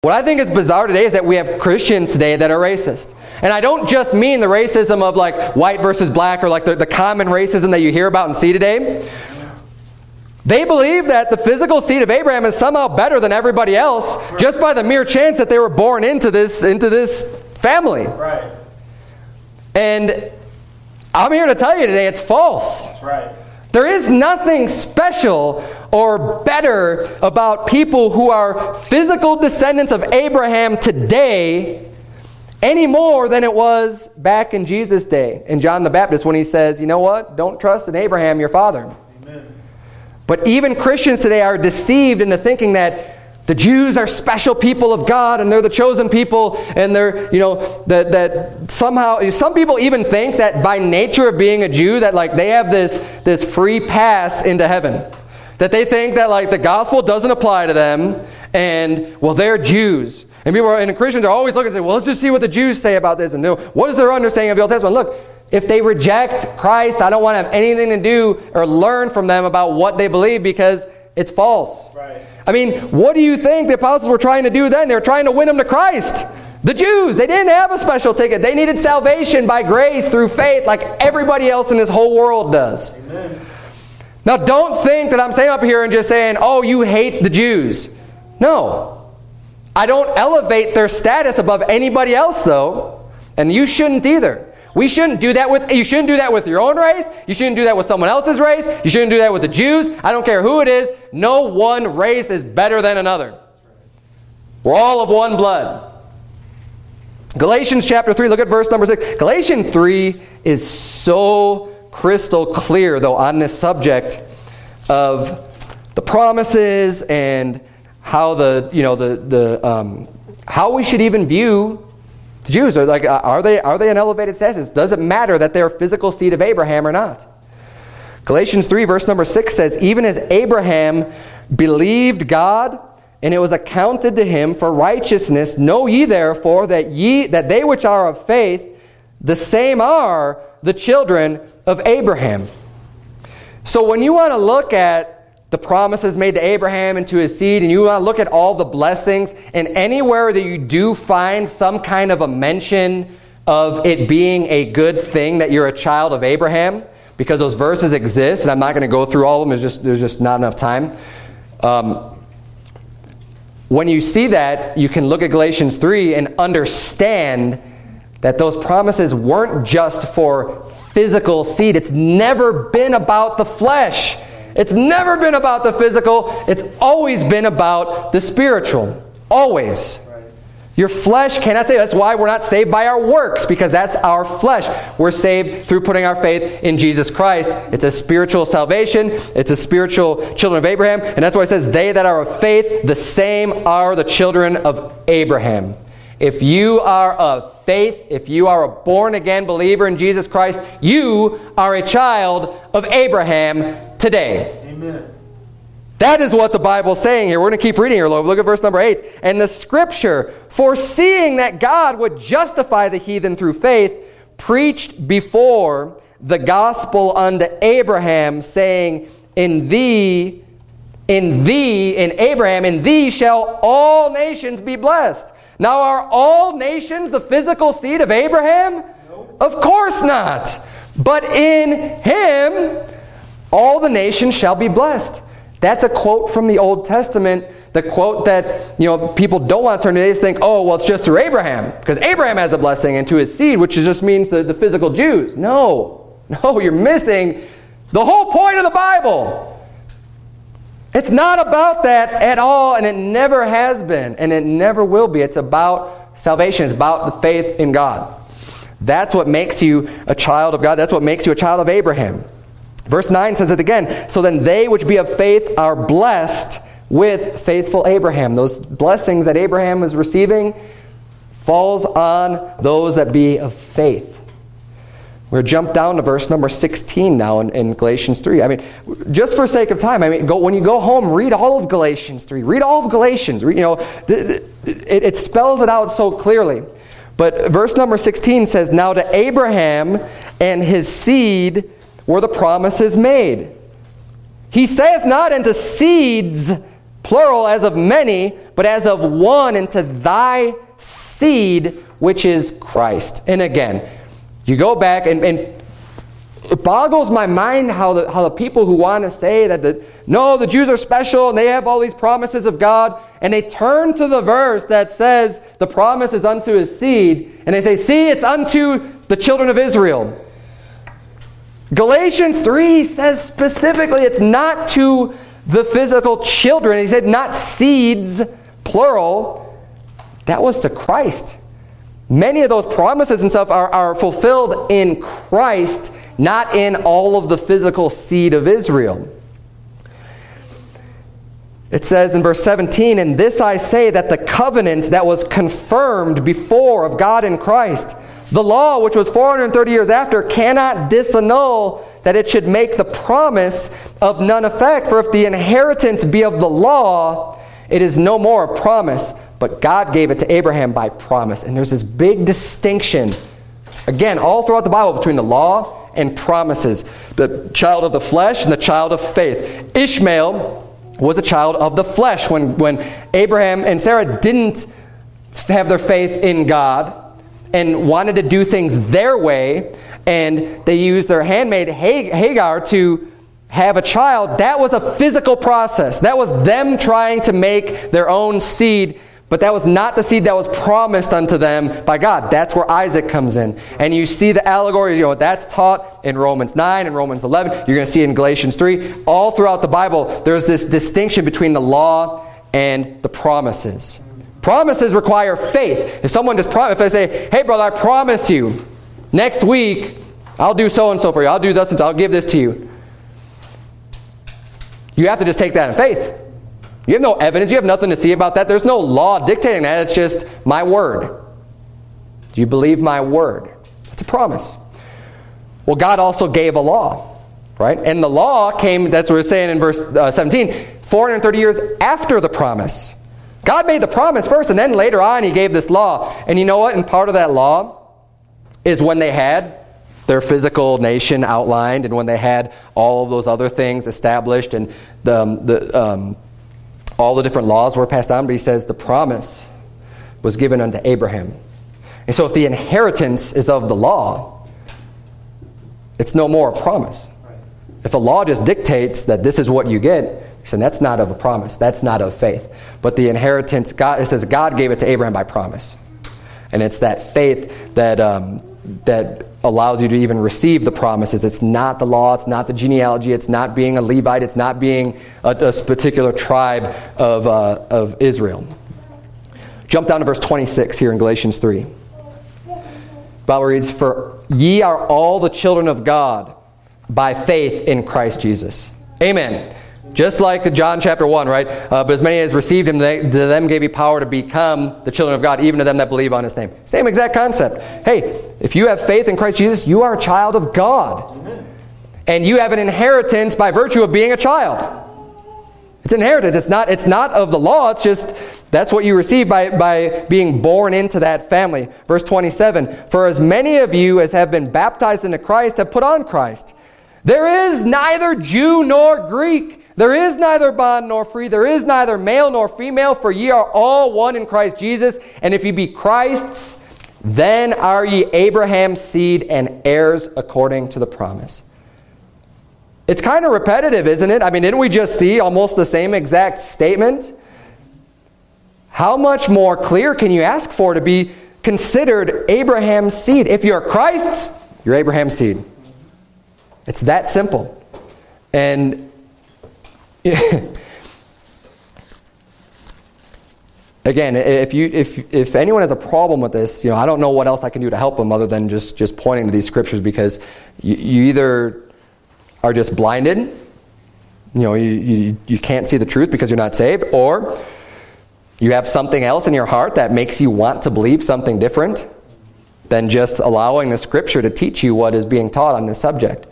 What I think is bizarre today is that we have Christians today that are racist. And I don't just mean the racism of like white versus black or like the common racism that you hear about and see today. They believe that the physical seed of Abraham is somehow better than everybody else just by the mere chance that they were born into this family. Right. And I'm here to tell you today it's false. That's right. There is nothing special or better about people who are physical descendants of Abraham today any more than it was back in Jesus' day, in John the Baptist, when he says, you know what? Don't trust in Abraham, your father. Amen. But even Christians today are deceived into thinking that the Jews are special people of God and they're the chosen people, and they're, that somehow, some people even think that by nature of being a Jew that like they have this free pass into heaven. That they think that like the gospel doesn't apply to them and, well, they're Jews. And Christians are always looking to say, well, let's just see what the Jews say about this. And what is their understanding of the Old Testament? Look, if they reject Christ, I don't want to have anything to do or learn from them about what they believe because it's false. Right. I mean, what do you think the apostles were trying to do then? They were trying to win them to Christ. The Jews, they didn't have a special ticket. They needed salvation by grace through faith like everybody else in this whole world does. Amen. Now, don't think that I'm saying up here and just saying, oh, you hate the Jews. No. I don't elevate their status above anybody else, though. And you shouldn't either. You shouldn't do that with your own race. You shouldn't do that with someone else's race. You shouldn't do that with the Jews. I don't care who it is. No one race is better than another. We're all of one blood. Galatians chapter 3, look at verse number 6. Galatians 3 is so crystal clear, though, on this subject of the promises and how how we should even view the Jews. Are they an elevated status? Does it matter that they're a physical seed of Abraham or not? Galatians 3 verse number 6 says, even as Abraham believed God, and it was accounted to him for righteousness, know ye therefore that they which are of faith, the same are the children of Abraham. So when you want to look at the promises made to Abraham and to his seed, and you want to look at all the blessings, and anywhere that you do find some kind of a mention of it being a good thing that you're a child of Abraham, because those verses exist, and I'm not going to go through all of them, there's just not enough time. When you see that, you can look at Galatians 3 and understand that those promises weren't just for physical seed. It's never been about the flesh. It's never been about the physical. It's always been about the spiritual. Always. Right. Your flesh cannot save. That's why we're not saved by our works, because that's our flesh. We're saved through putting our faith in Jesus Christ. It's a spiritual salvation. It's a spiritual children of Abraham. And that's why it says, they that are of faith, the same are the children of Abraham. If you are of faith, if you are a born-again believer in Jesus Christ, you are a child of Abraham today. Amen. That is what the Bible is saying here. We're going to keep reading here. Look at verse number 8. And the Scripture, foreseeing that God would justify the heathen through faith, preached before the gospel unto Abraham, saying, in Abraham, in thee shall all nations be blessed. Now, are all nations the physical seed of Abraham? Nope. Of course not. But in him, all the nations shall be blessed. That's a quote from the Old Testament. The quote that people don't want to turn to. They just think, oh, well, it's just through Abraham, because Abraham has a blessing, and to his seed, which just means the physical Jews. No, you're missing the whole point of the Bible. It's not about that at all, and it never has been, and it never will be. It's about salvation. It's about the faith in God. That's what makes you a child of God. That's what makes you a child of Abraham. Verse 9 says it again. So then they which be of faith are blessed with faithful Abraham. Those blessings that Abraham was receiving falls on those that be of faith. We're going to jump down to verse number 16 now in Galatians 3. I mean, just for sake of time, when you go home, read all of Galatians 3. Read all of Galatians. It spells it out so clearly. But verse number 16 says, now to Abraham and his seed were the promises made. He saith not unto seeds plural, as of many, but as of one, into thy seed, which is Christ. And again, you go back and it boggles my mind how the people who want to say that the Jews are special and they have all these promises of God, and they turn to the verse that says the promise is unto his seed, and they say, see, it's unto the children of Israel. Galatians 3 says specifically it's not to the physical children. He said not seeds, plural. That was to Christ. Many of those promises and stuff are fulfilled in Christ, not in all of the physical seed of Israel. It says in verse 17, and this I say, that the covenant that was confirmed before of God in Christ, the law which was 430 years after, cannot disannul that it should make the promise of none effect. For if the inheritance be of the law, it is no more a promise, but God gave it to Abraham by promise. And there's this big distinction, again, all throughout the Bible, between the law and promises. The child of the flesh and the child of faith. Ishmael was a child of the flesh. When Abraham and Sarah didn't have their faith in God and wanted to do things their way, and they used their handmaid Hagar to have a child, that was a physical process. That was them trying to make their own seed, but that was not the seed that was promised unto them by God. That's where Isaac comes in. And you see the allegory, that's taught in Romans 9 and Romans 11. You're going to see it in Galatians 3. All throughout the Bible, there's this distinction between the law and the promises. Promises require faith. If someone if they say, hey brother, I promise you, next week, I'll do so-and-so for you. I'll do this and I'll give this to you. You have to just take that in faith. You have no evidence. You have nothing to see about that. There's no law dictating that. It's just my word. Do you believe my word? It's a promise. Well, God also gave a law, right? And the law came, that's what we're saying in verse 17, 430 years after the promise. God made the promise first, and then later on he gave this law. And you know what? And part of that law is when they had their physical nation outlined, and when they had all of those other things established, and all the different laws were passed on. But he says the promise was given unto Abraham. And so if the inheritance is of the law, it's no more a promise. If a law just dictates that this is what you get, so that's not of a promise. That's not of faith. But the inheritance, it says God gave it to Abraham by promise. And it's that faith that allows you to even receive the promises. It's not the law. It's not the genealogy. It's not being a Levite. It's not being a particular tribe of Israel. Jump down to verse 26 here in Galatians 3. The Bible reads, for ye are all the children of God by faith in Christ Jesus. Amen. Just like John chapter 1, right? But as many as received him, to them gave he power to become the children of God, even to them that believe on his name. Same exact concept. Hey, if you have faith in Christ Jesus, you are a child of God. Amen. And you have an inheritance by virtue of being a child. It's inherited. It's not of the law. It's just, that's what you receive by being born into that family. Verse 27, for as many of you as have been baptized into Christ have put on Christ. There is neither Jew nor Greek. There is neither bond nor free. There is neither male nor female, for ye are all one in Christ Jesus. And if ye be Christ's, then are ye Abraham's seed and heirs according to the promise. It's kind of repetitive, isn't it? I mean, didn't we just see almost the same exact statement? How much more clear can you ask for to be considered Abraham's seed? If you're Christ's, you're Abraham's seed. It's that simple. And again, if anyone has a problem with this, I don't know what else I can do to help them other than just pointing to these scriptures, because you either are just blinded, you can't see the truth because you're not saved, or you have something else in your heart that makes you want to believe something different than just allowing the scripture to teach you what is being taught on this subject.